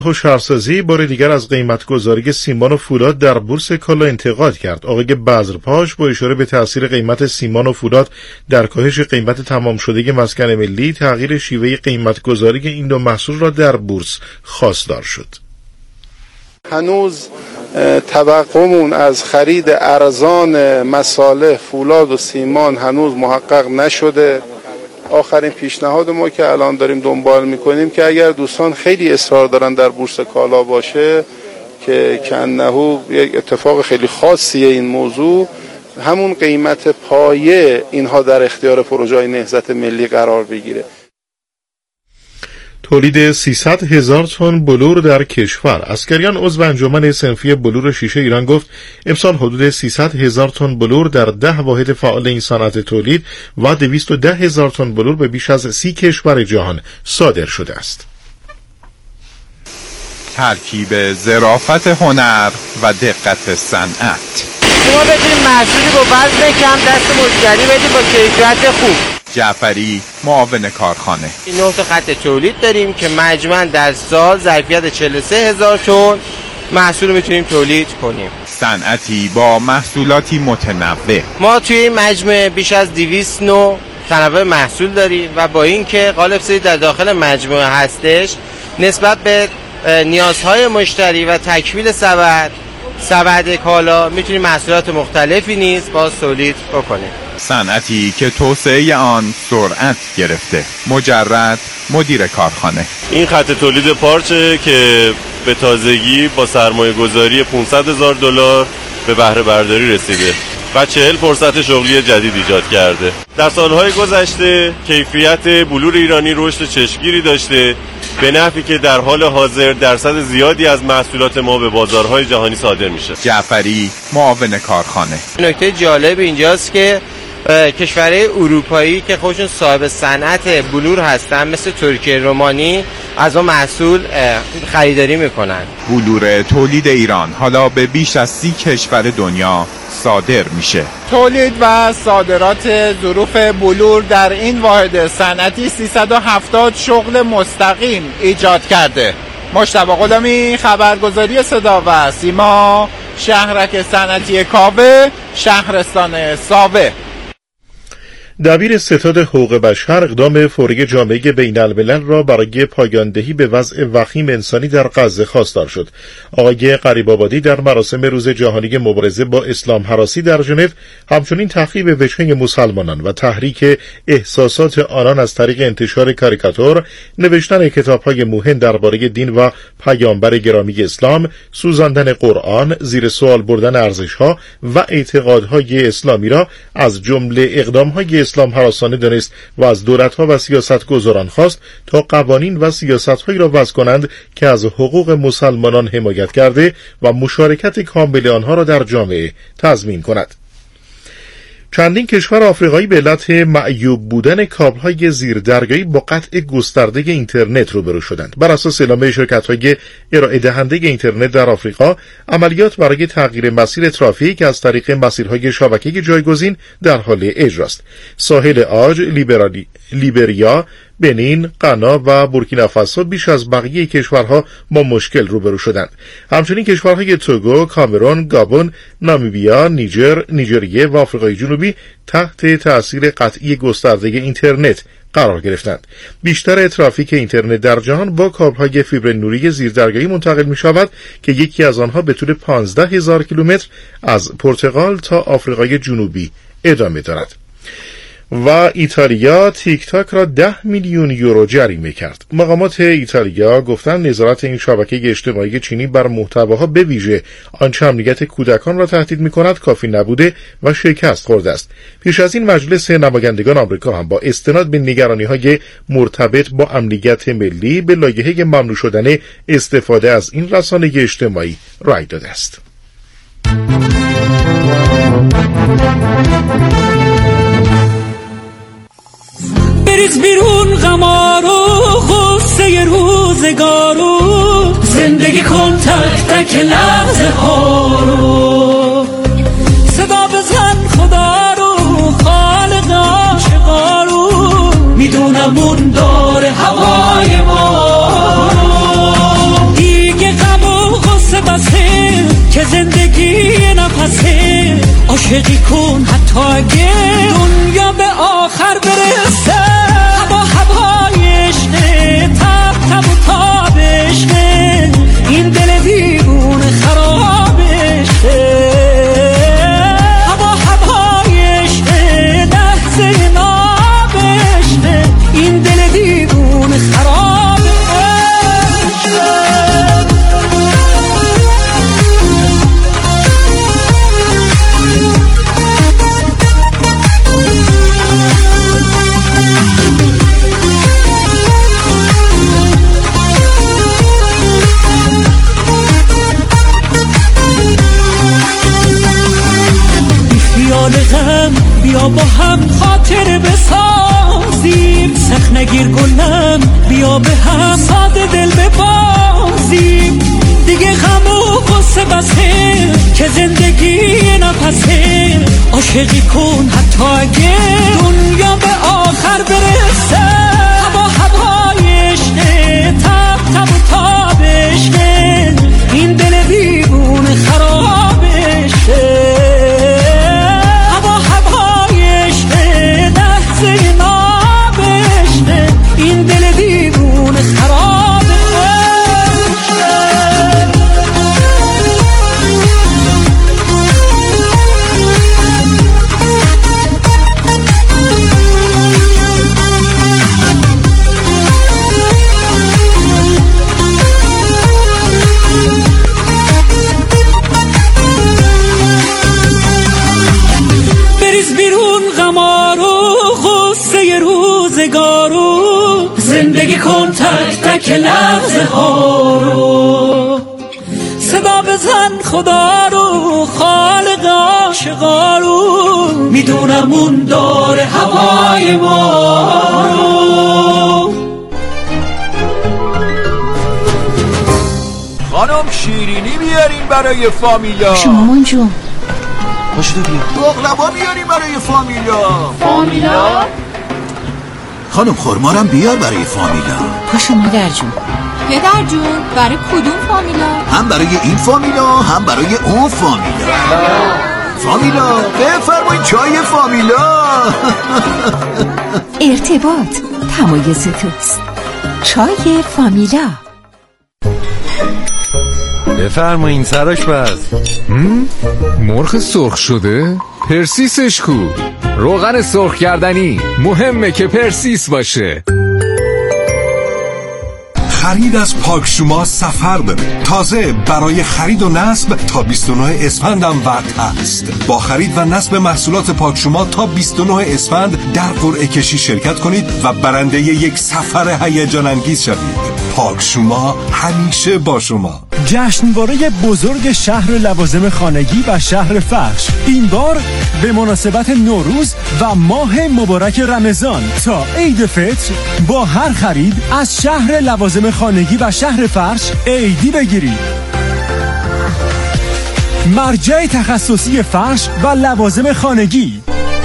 شهرسازی بار دیگر از قیمتگذاری سیمان و فولاد در بورس کالا انتقاد کرد. آقای بذرپاش با اشاره به تاثیر قیمت سیمان و فولاد در کاهش قیمت تمام شده مسکن ملی، تغییر شیوه قیمتگذاری این دو محصول را در بورس خواستار شد. هنوز توقعمون از خرید ارزان مصالح فولاد و سیمان هنوز محقق نشده. آخرین پیشنهاد ما که الان داریم دنبال میکنیم که اگر دوستان خیلی اصرار دارن در بورس کالا باشه که کنهو یک اتفاق خیلی خاصیه این موضوع، همون قیمت پایه اینها در اختیار پروژه‌های نهضت ملی قرار بگیره. تولید 300,000 تن بلور در کشور. اسکریان عضو انجمن صنفی بلور شیشه ایران گفت امسال حدود 300,000 تن بلور در 10 واحد فعال این صنعت تولید و 210,000 تن بلور به بیش از 30 کشور جهان صادر شده است. ترکیب ظرافت هنر و دقت صنعت. شما بتونید محصولی با وزن کم دست مشتری بدید با کیفیت خوب. جعفری، معاون کارخانه. این 9 خط تولید داریم که مجموعاً در سال ظرفیت 43,000 تن محصول میتونیم تولید کنیم. صنعتی با محصولاتی متنوع. ما توی این مجموعه بیش از 200 نوع تنوع محصول داریم و با اینکه قالب سازی در داخل مجموعه هستش، نسبت به نیازهای مشتری و تکمیل سبد کالا میتونیم محصولات مختلفی نیز باز تولید بکنیم. صنعتی که توسعه آن سرعت گرفته. مجرد مدیر کارخانه. این خط تولید پارچه که به تازگی با سرمایه گذاری $500,000 به بهره برداری رسیده و 40 فرصت شغلی جدید ایجاد کرده. در سالهای گذشته کیفیت بلور ایرانی رشد چشمگیری داشته، به نحوی که در حال حاضر درصد زیادی از محصولات ما به بازارهای جهانی صادر میشه. جعفری، معاون کارخانه. نکته جالب اینجاست که کشورهای اروپایی که خودشون صاحب صنعت بلور هستن مثل ترکیه، رومانی از اون محصول خریداری میکنن. بلور تولید ایران حالا به بیش از 30 کشور دنیا صادر میشه. تولید و صادرات ظروف بلور در این واحد صنعتی 370 شغل مستقیم ایجاد کرده. مجتبی غلامی، خبرگزاری صدا و سیما، شهرک صنعتی کاوه، شهرستان ساوه. دبیر ستاد حقوق بشر اقدام فوری جامعه بین الملل را برای پایاندهی به وضع وخیم انسانی در غزه خواستار شد. آقای قریب‌آبادی در مراسم روز جهانی مبارزه با اسلام هراسی در ژنو همچنین تخریب وجهه مسلمانان و تحریک احساسات آنان از طریق انتشار کاریکاتور، نوشتن کتاب‌های موهن درباره دین و پیامبر گرامی اسلام، سوزاندن قرآن، زیر سوال بردن ارزش‌ها و اعتقادهای اسلامی را از جمله اقدام‌های اسلام هراسانه دانست و از دولت‌ها و سیاستگزاران خواست تا قوانین و سیاست‌هایی را وضع کنند که از حقوق مسلمانان حمایت کرده و مشارکت کامل آنها را در جامعه تضمین کند. چندین کشور آفریقایی به علت معیوب بودن کابل‌های زیردریایی با قطع گسترده اینترنت روبرو شدند. بر اساس اعلام شرکت‌های ارائه دهنده اینترنت در آفریقا، عملیات برای تغییر مسیر ترافیک از طریق مسیرهای شبکه جایگزین در حال اجراست. ساحل عاج، لیبریا، بنین، غنا و بورکینافاسو بیش از بقیه کشورها با مشکل روبرو شدند. همچنین کشورهای توگو، کامرون، گابون، نامیبیا، نیجریه و آفریقای جنوبی تحت تأثیر قطعی گسترده اینترنت قرار گرفتند. بیشتر ترافیک اینترنت در جهان با کابل‌های فیبر نوری زیردریایی منتقل می‌شود که یکی از آنها به طول 15,000 کیلومتر از پرتغال تا آفریقای جنوبی ادامه دارد. و ایتالیا تیک تاک را 10 میلیون یورو جریمه کرد. مقامات ایتالیا گفتند نظارت این شبکه اجتماعی چینی بر محتواها به ویژه آنچه امنیت کودکان را تهدید می‌کند کافی نبوده و شکست خورده است. پیش از این مجلس نمایندگان آمریکا هم با استناد به نگرانی‌های مرتبط با امنیت ملی به لایحه ممنوع شدن استفاده از این رسانه اجتماعی رأی داده است. بریز بیرون غمارو غصه روزگارو، زندگی کن تک تک لحظه ها رو، صدا بزن خدا رو خالق عاشقا رو، میدونم اون داره هوای ما رو. عاشقی کن حتی اگه دنیا به آخر برسه. هوا هوای عشقه، تب تب و تاب عشقه، این دل دیوونه خراب عشقه. هوا هوای عشقه، لحظه ناب عشقه، این دل دیوونه خراب عشقه. بیا با هم خاطر بسازیم، سخت نگیر گلم، بیا به هم ساده دل ببازیم. دیگه غم و غصه بسه که زندگی نفسه. عاشقی کن حتی اگه دنیا به آخر برسه. هوا هوای عشقه، تب تب و تاب عشقه، این دل دیوونه خراب عشقه. این دل دیوونه خراب بریز بیرون غمارو غصه روزگارو، زندگی کن تک تک لحظه ها رو. صدا بزن خدا رو، خالق عاشقا رو، میدونم اون داره هوای ما رو. خانم شیرینی بیارین برای فامیلا. مامان جون پاشو بیا. بقلوا بیارین برای فامیلا. خانم خرمارم بیار برای فامیلا. پاشو مادر جون. پدر جون برای کدوم فامیلا؟ هم برای این فامیلا هم برای اون فامیلا. فامیلا بفرمایید چای فامیلا. ارتباط تمایز توست. چای فامیلا. بفرمایین سرآشپز. مرغ سرخ شده؟ پرسیسش کو؟ روغن سرخ کردنی مهمه که پرسیس باشه. خرید از پاکشوما سفر داره. تازه برای خرید و نصب تا 29 اسفند هم وقت هست. با خرید و نصب محصولات پاکشوما تا 29 اسفند در قرعه کشی شرکت کنید و برنده یک سفر هیجان انگیز شوید. پاکشوما همیشه با شما. جشنواره بزرگ شهر لوازم خانگی و شهر فرش، این بار به مناسبت نوروز و ماه مبارک رمضان تا عید فطر با هر خرید از شهر لوازم خانگی و شهر فرش عیدی بگیرید. مرجع تخصصی فرش و لوازم خانگی.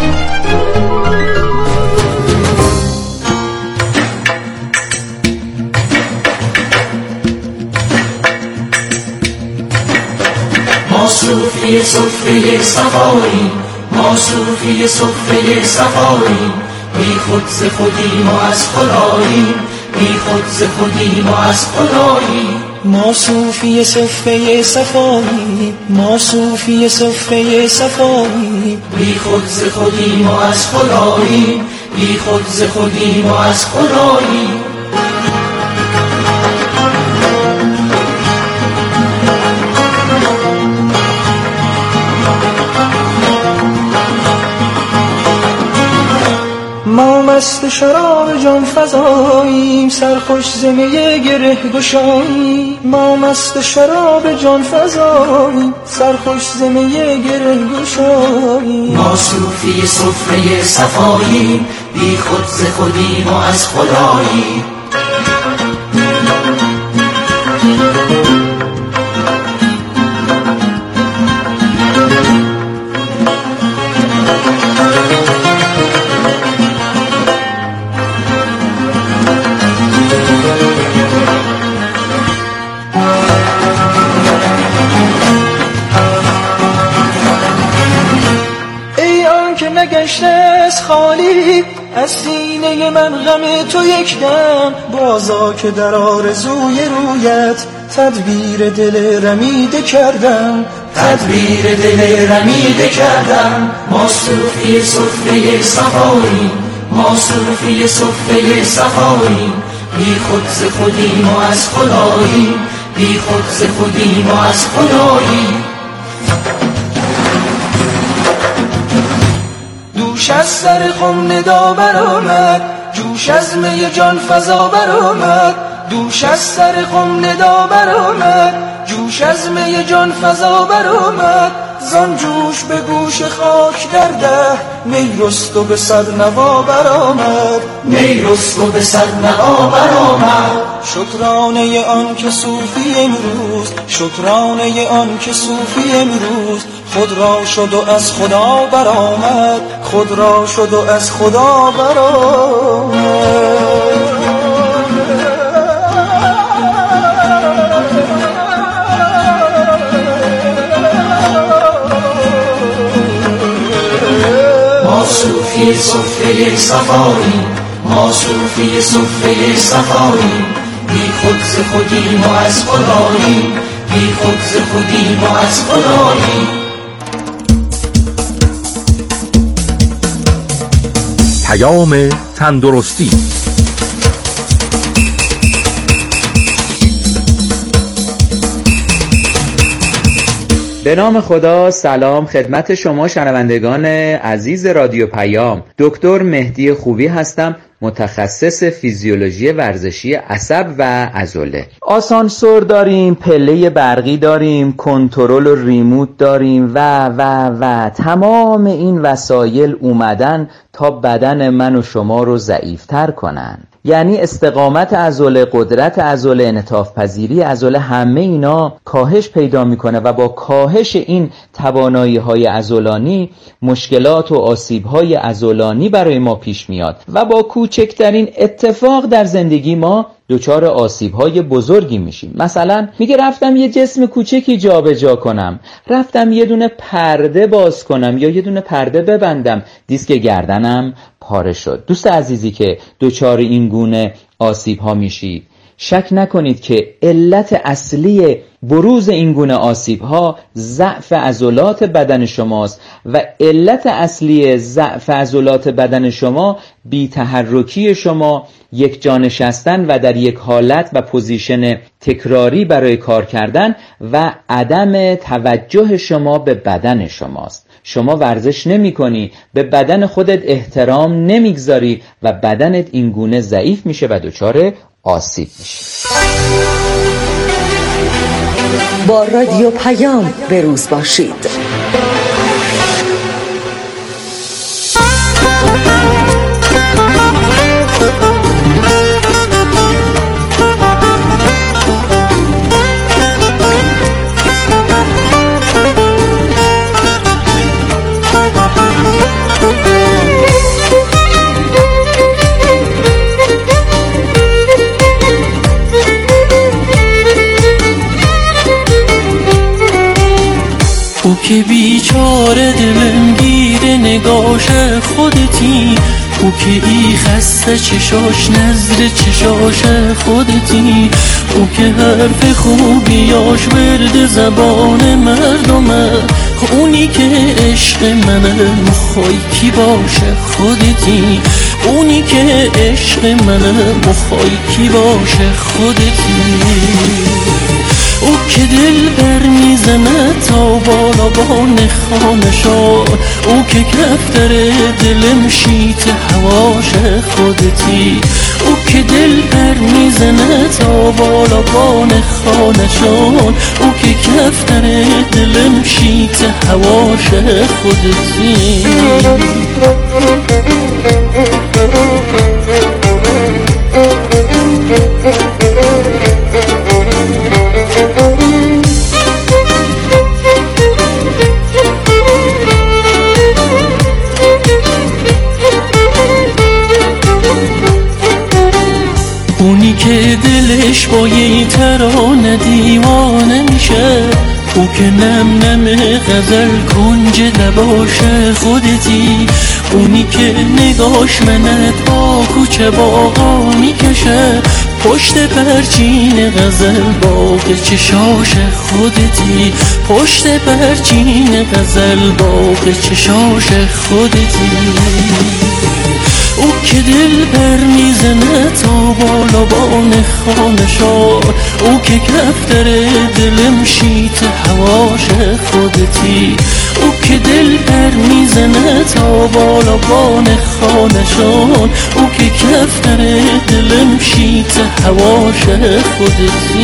ما صوفی صفه صفایی، ما صوفی صفه صفایی، بی خود ز خودیم و از خداییم، بی خود ز خودیم و از خداییم. ما صوفی صفه صفایی، ما صوفی صفه صفایی، بی خود ز خودیم و از خداییم، بی خود ز خودیم و از خداییم. ما مست شراب جان فزاییم، سرخوش زمه گره گشاییم. ما مست شراب جان فزاییم، سرخوش زمه گره گشاییم. ما صوفی صفه صفاییم، بی خود ز خودیم و از خداییم. خالی از سینه من غم تو یک دم بازا که در آرزوی رویت تدبیر دل رمیده کردم تدبیر دل رمیده کردم ما صوفی صفه صفایی ما صوفی صفه صفایی بی خود ز خودیم و از خدایی بی خود ز خودیم و از خدایی دوش از سر خم ندا برآمد جوش از می جان فضا برآمد دوش از سر خم ندا برآمد جوش از می جان فضا برآمد زان جوش به گوش خاک در ده می رست و به صد نوا برآمد می رست و به صد نوا برآمد شکرانه آن که صوفی امروز شکرانه آن که صوفی امروز خود را شد و از خدا برآمد خود را شد و از خدا برآمد ما صوفی صفه صفایی ما صوفی صفه صفایی بی خود ز خودیم و از خدایی بی خود ز خودیم و از خدایی پیام تندرستی به نام خدا. سلام خدمت شما شنوندگان عزیز رادیو پیام. دکتر مهدی خوبی هستم، متخصص فیزیولوژی ورزشی عصب و عضله. آسانسور داریم، پله برقی داریم، کنترل و ریموت داریم و تمام این وسایل اومدن تا بدن من و شما رو ضعیف‌تر کنن. یعنی استقامت عضله، قدرت عضله، انعطاف پذیری عضله، همه اینا کاهش پیدا میکنه و با کاهش این توانایی‌های عضلانی مشکلات و آسیب‌های عضلانی برای ما پیش میاد و با کوچکترین اتفاق در زندگی ما دچار آسیب‌های بزرگی میشیم. مثلا میگه رفتم یه جسم کوچکی جابجا کنم، رفتم یه دونه پرده باز کنم یا یه دونه پرده ببندم، دیسک گردنم پاره شد. دوست عزیزی که دچار این گونه آسیب‌ها میشید، شک نکنید که علت اصلی بروز این گونه آسیب‌ها ضعف عضلات بدن شماست و علت اصلی ضعف عضلات بدن شما بی‌تحرکی شما، یک جا نشستن و در یک حالت و پوزیشن تکراری برای کار کردن و عدم توجه شما به بدن شماست. شما ورزش نمی کنی، به بدن خودت احترام نمیگذاری و بدنت این گونه ضعیف میشه و دچار آسیب میشه. با رادیو پیام به روز باشید. او که بیچاره دلم گیره نگاش خودتی، او که ای خسته چشاش نظر چشاش خودتی، او که حرف خوبیاش ورد زبان مردمه، اونی که عشق منه مخوای کی باشه خودتی، اونی که عشق منه مخوای کی باشه خودتی. او که دل بر میزنه تا بالا بان خانشان، او که کفتر دلم شیت هواش خودتی، او که دل بر میزنه تا بالا بان خانشان، او که کفتر دلم شیت هواش خودتی. اونی که دلش با یه ترانه دیوانه میشه، او که نم نم غزل کنج لباش خودتی، اونی که نگاش منت با کوچه باقا میکشه، پشت پرچین غزل باغ چشاش خودتی، پشت پرچین غزل باغ چشاش خودتی. او که دل بر میزنه تا بالا بان خانشار، او که کفتر دلم شیت هواش خودتی، او که دل بر میزنه تا بالا بان خانشان، او که کفتر دلم شیت هواش خودتی.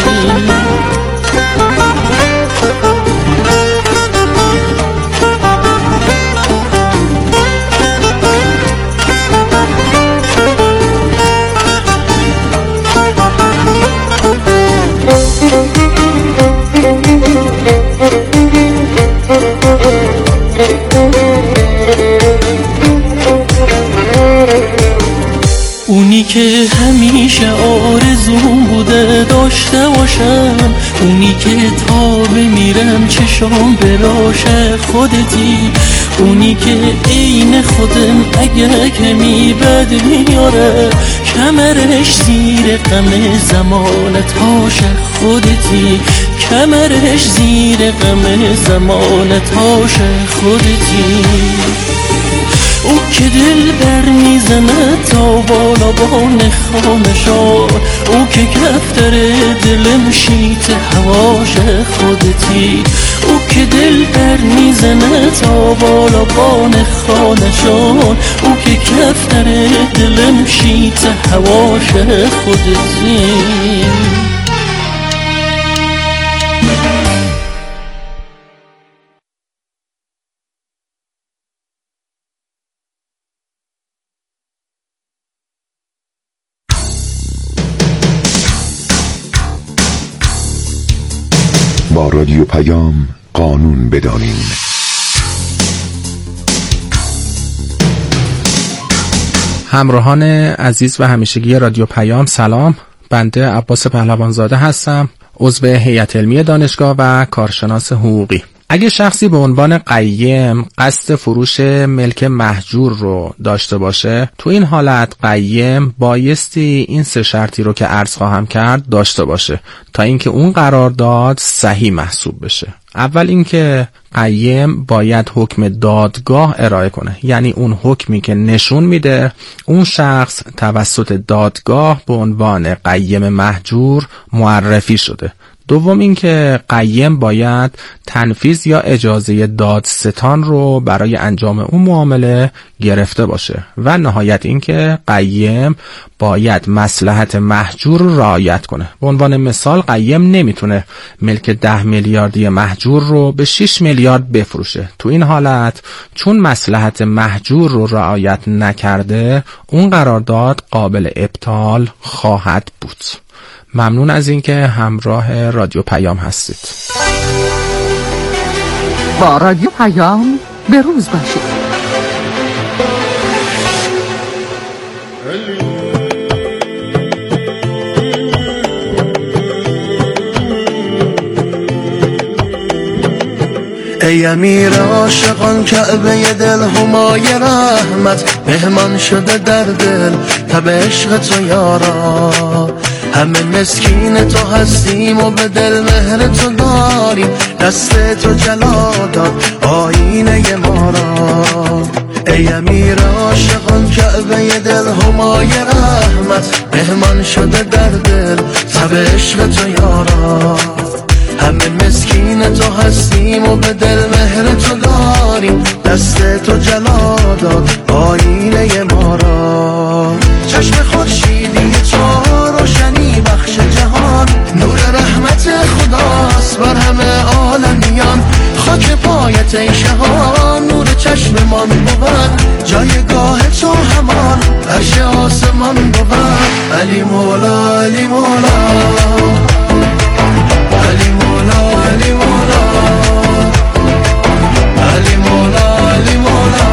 اونی که همیشه آرزوم بوده داشته باشم، اونی که تا بمیرم چشام براش خودتی، اونی که عین خودم اگه کمی بد میاره، کمرش زیر غم زمانتاش خودتی، کمرش زیر غم زمانتاش خودتی. او که دل بر میزنه تا بالا بان خانشار، او که کفتر دلم شیت هواش خودتی، او که دل بر میزنه تا بالا بان خانشار، او که کفتر دلم شیت هواش خودتی. با رادیو پیام قانون بدانیم. همراهان عزیز و همیشگی رادیو پیام سلام، بنده عباس پهلوانزاده هستم، عضو هیئت علمی دانشگاه و کارشناس حقوقی. اگه شخصی به عنوان قیم قصد فروش ملک مهجور رو داشته باشه، تو این حالت قیم بایستی این سه شرطی رو که عرض خواهم کرد داشته باشه تا اینکه اون قرارداد صحیح محسوب بشه. اول اینکه قیم باید حکم دادگاه ارائه کنه، یعنی اون حکمی که نشون میده اون شخص توسط دادگاه به عنوان قیم مهجور معرفی شده. دوم اینکه قیم باید تنفیذ یا اجازه دادستان رو برای انجام اون معامله گرفته باشه و نهایت اینکه قیم باید مصلحت مهجور رو رعایت کنه. به عنوان مثال قیم نمیتونه ملک 10 میلیاردی مهجور رو به 6 میلیارد بفروشه. تو این حالت چون مصلحت مهجور رو رعایت نکرده، اون قرارداد قابل ابطال خواهد بود. ممنون از اینکه همراه رادیو پیام هستید. با رادیو پیام به روز باشید. ای امیر عاشقان کعبه دل همای رحمت، مهمان شده در دل تب عشق تو یارا، همه مسکین تو هستیم و به دل مهر تو داریم، دست تو جلا داد آینه ما را. ای امیر عاشقان کعبه دل همای رحمت، مهمان شده در دل تب عشق تو یارا، همه مسکین تو هستیم و به دل مهر تو داریم، دست تو جلا داد آینه ما را. چشم خورشیدی تو روشنی بخش جهان، نور رحمت خداست بر همه عالمیان، خاک پایت ای شهان نور چشممان بود، جایگاه تو همان عرش آسمان بود. علی مولا علی مولا علی مولا علی مولا علی مولا علی مولا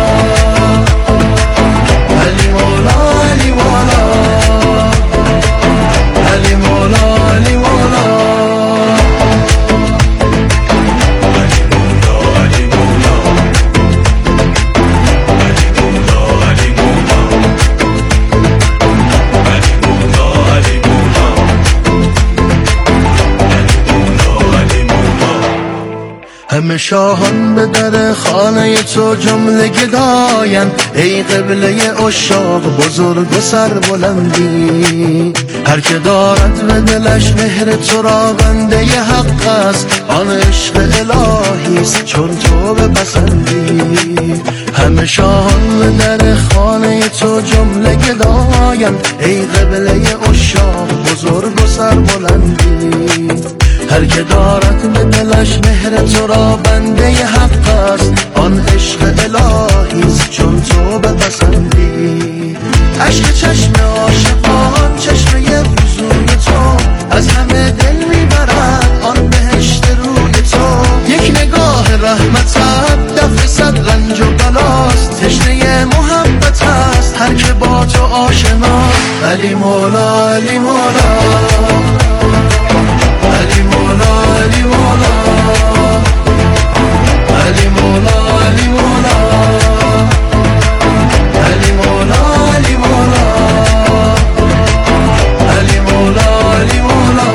علی مولا علی مولا علی مولا علی مولا. همه شاهان به در خانه تو جمله گداین، ای قبله عشاق بزرگ و سربلندی. هر که دارد به دلش مهر تو را بنده ی حق است، آن عشق الهی است چون تو بپسندی. همه شاهان به در خانه تو جمله گداین، ای قبله عشاق بزرگ و سربلندی. هر که دارد به دلش مهر تو را بنده ی حق است، آن عشق الهی است چون تو بپسندی. عشق چشم عاشقان چشمه وضوی تو، از همه دل میبرد آن بهشت روی تو. یک نگاه رحمتت دفع صد رنج و بلاست، تشنه محبت است هر که با تو آشنا. علی مولا علی مولا علی مولا علی مولا علی مولا علی مولا علی مولا علی مولا علی مولا علی مولا.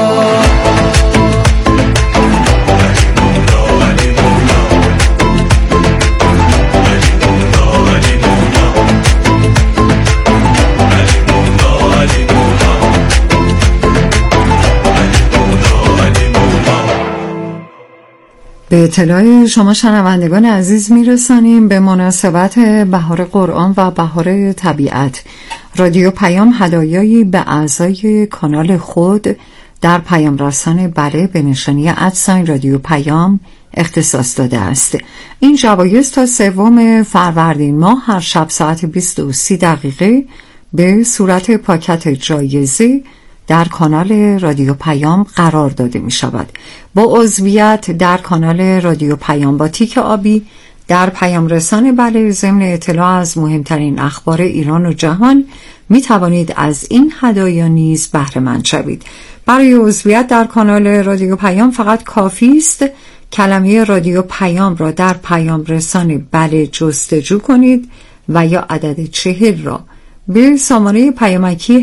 به اطلاع شما شنوندگان عزیز میرسانیم به مناسبت بهار قرآن و بهار طبیعت، رادیو پیام هدایایی به اعضای کانال خود در پیام رسان بله به نشانی ادساین رادیو پیام اختصاص داده است. این جوایز تا 3 فروردین ماه هر شب ساعت 20:30 به صورت پاکت جایزه در کانال رادیو پیام قرار داده می شود. با عضویت در کانال رادیو پیام با تیک آبی در پیام رسان بله ضمن اطلاع از مهمترین اخبار ایران و جهان می توانید از این هدایا نیز بهره مند شوید. برای عضویت در کانال رادیو پیام فقط کافی است کلمه رادیو پیام را در پیام رسان بله جستجو کنید و یا عدد 40 را به سامانه پیامکی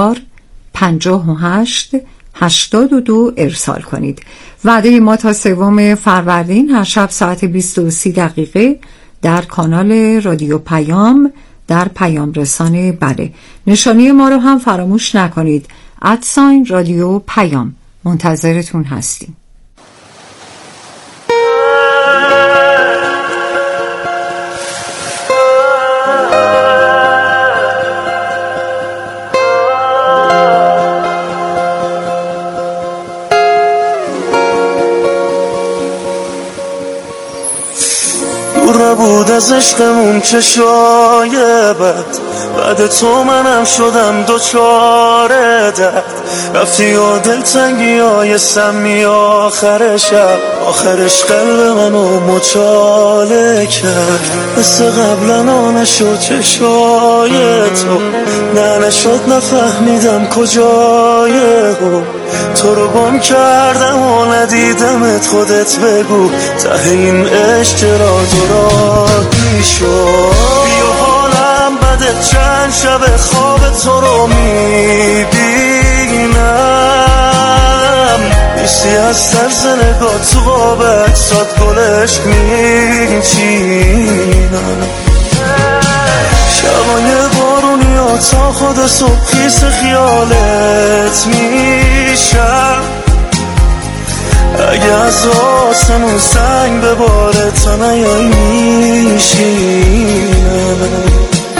1058-82 ارسال کنید. وعده ما تا 3 فروردین هر شب ساعت 20:30 در کانال رادیو پیام در پیام رسان بله. نشانی ما رو هم فراموش نکنید، ادساین رادیو پیام. منتظرتون هستیم. بود از عشقمون چشای بد، بعد تو منم شدم دوچار درد. رفتی و دلتنگی های سمی آخر شب، آخرش قلب منو مچاله کرد. مثل قبلا نشد چشای تو، نه نشد نفهمیدم کجای او. تو رو گم کردم و ندیدمت، خودت بگو ته این عشق چرا دورانی شد. بیا حالم بده چند شب خواب تو رو میبینم، نیستی از طرز نگاه تو قاب اکسات گلش میچینم. شبای بارونی ها تا خود صبح خیس خیالت میشم. اگه از آسمون سنگ بباره تا نیای میشینم.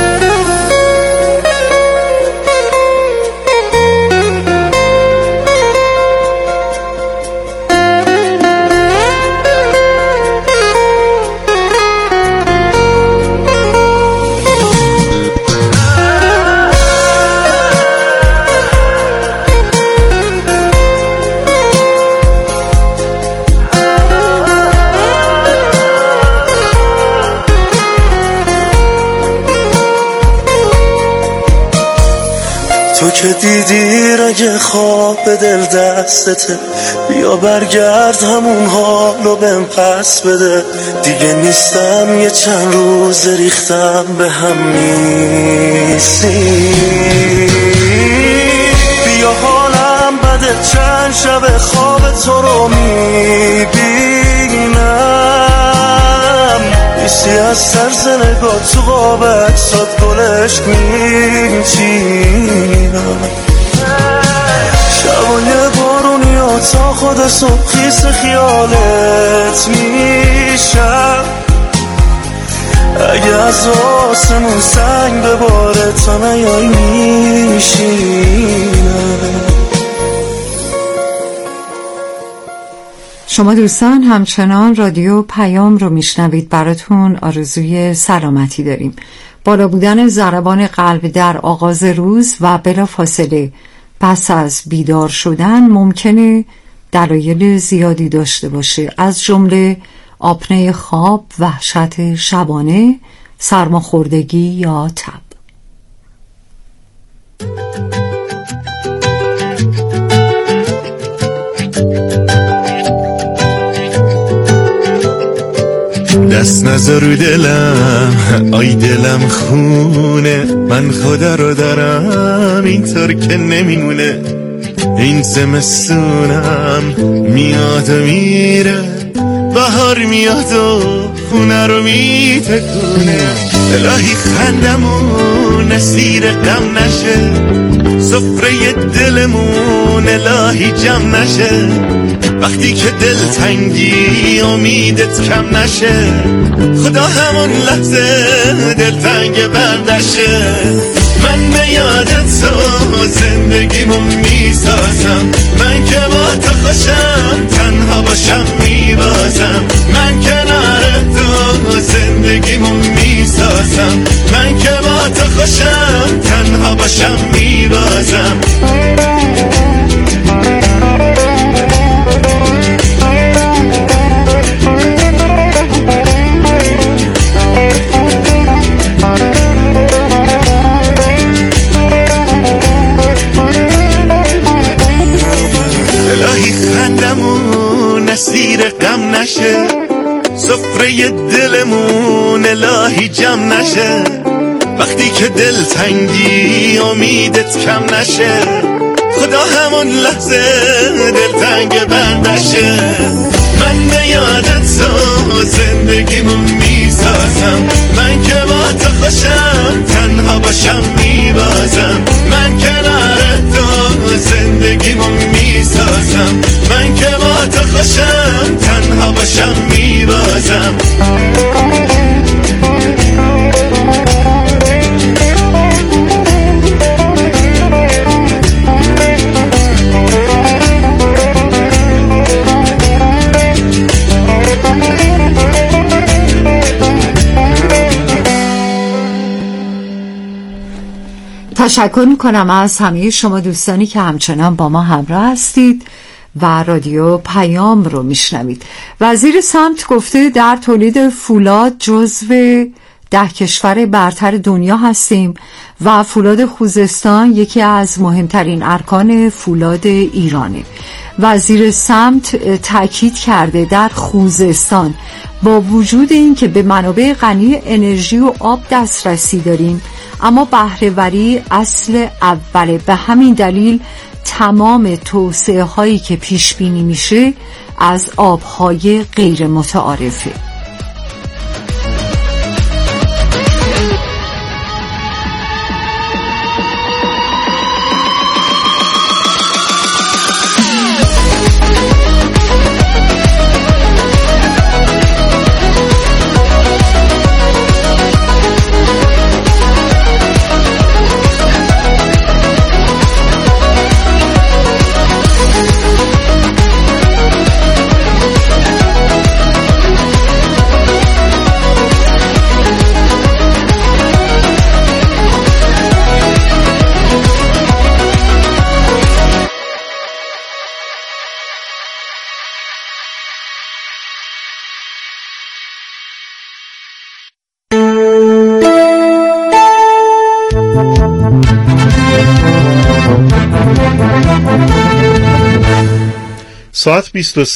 تو که دیدی رگ خواب به دل دستته، بیا برگرد همون حالو بهم پس بده. دیگه نیستم یه چند روز ریختم به هم نیستی. بیا حالم بده چند شب خواب تو رو میبینم، نگاه تو قابت ساد گلش میچینم شبای بارونی ها تا خود صبح خیس خیالت میشم اگه از آسمون سنگ بباره تا نیای میشینم. شما دوستان همچنان رادیو پیام رو میشنوید. براتون آرزوی سلامتی داریم. بالا بودن ضربان قلب در آغاز روز و بلافاصله پس از بیدار شدن ممکنه دلایل زیادی داشته باشه، از جمله آپنه خواب، وحشت شبانه، سرماخوردگی یا تب. دست نذار رو دلم، آی دلم خونه، من خدا رو دارم اینطور که نمیمونه. این زمستونم میاد و میره، بهار میاد و خونه رو میتکونه. الهی خندمون اسیر غم نشه، سفره دلمون الهی جمع نشه. وقتی که دل تنگی امیدت کم نشه، خدا همون لحظه دل تنگ بردشه. من به یادت تو زندگیمو میسازم، من که با تو خوشم تنها باشم میبازم. من کنار تو زندگیمو میسازم، من که با تو خوشم تنها باشم میبازم. الهی خندمون اسیر غم نشه، سفره دلمون الهی جمع نشه. وقتی که دل تنگی امیدت کم نشه، خدا همون لحظه دل تنگ بردشه. من به یادت تو زندگیمو میسازم، من که با تو خوشم تنها باشم میبازم. من کنار تو زندگیمو میسازم، من که با تو خوشم تنها باشم میبازم. تشکر میکنم از همه شما دوستانی که همچنان با ما همراه هستید و رادیو پیام رو میشنوید. وزیر سمت گفته در تولید فولاد جزو 10 کشور برتر دنیا هستیم و فولاد خوزستان یکی از مهمترین ارکان فولاد ایرانه. وزیر سمت تاکید کرده در خوزستان با وجود این که به منابع غنی انرژی و آب دسترسی داریم، اما بهره‌وری اصل اوله. به همین دلیل تمام توسعه هایی که پیش بینی میشه از آبهای غیر متعارفه. ساعت 23